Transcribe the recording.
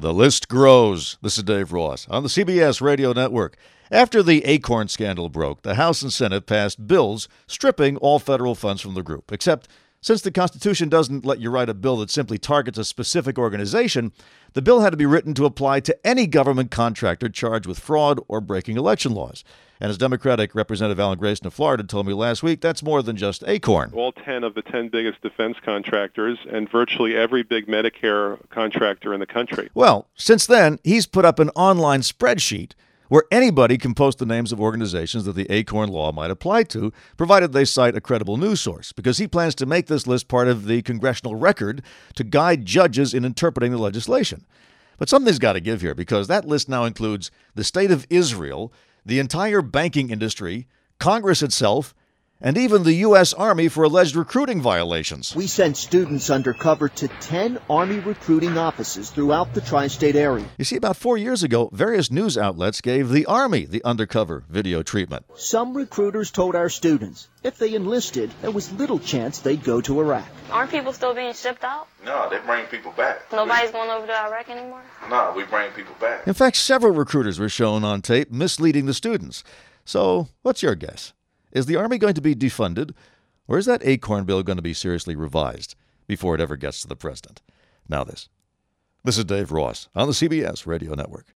The list grows. This is Dave Ross on the CBS Radio Network. After the Acorn scandal broke, the House and Senate passed bills stripping all federal funds from the group. Except, since the Constitution doesn't let you write a bill that simply targets a specific organization, the bill had to be written to apply to any government contractor charged with fraud or breaking election laws. And as Democratic Representative Alan Grayson of Florida told me last week, that's more than just Acorn. All 10 of the 10 biggest defense contractors and virtually every big Medicare contractor in the country. Well, since then, he's put up an online spreadsheet where anybody can post the names of organizations that the Acorn law might apply to, provided they cite a credible news source, because he plans to make this list part of the congressional record to guide judges in interpreting the legislation. But something's got to give here, because that list now includes the state of Israel, the entire banking industry, Congress itself, and even the U.S. Army for alleged recruiting violations. We sent students undercover to 10 Army recruiting offices throughout the tri-state area. You see, about 4 years ago, various news outlets gave the Army the undercover video treatment. Some recruiters told our students if they enlisted, there was little chance they'd go to Iraq. Aren't people still being shipped out? No, they bring people back. Nobody's going over to Iraq anymore? No, we bring people back. In fact, several recruiters were shown on tape misleading the students. So, what's your guess? Is the Army going to be defunded, or is that Acorn bill going to be seriously revised before it ever gets to the president? Now this. This is Dave Ross on the CBS Radio Network.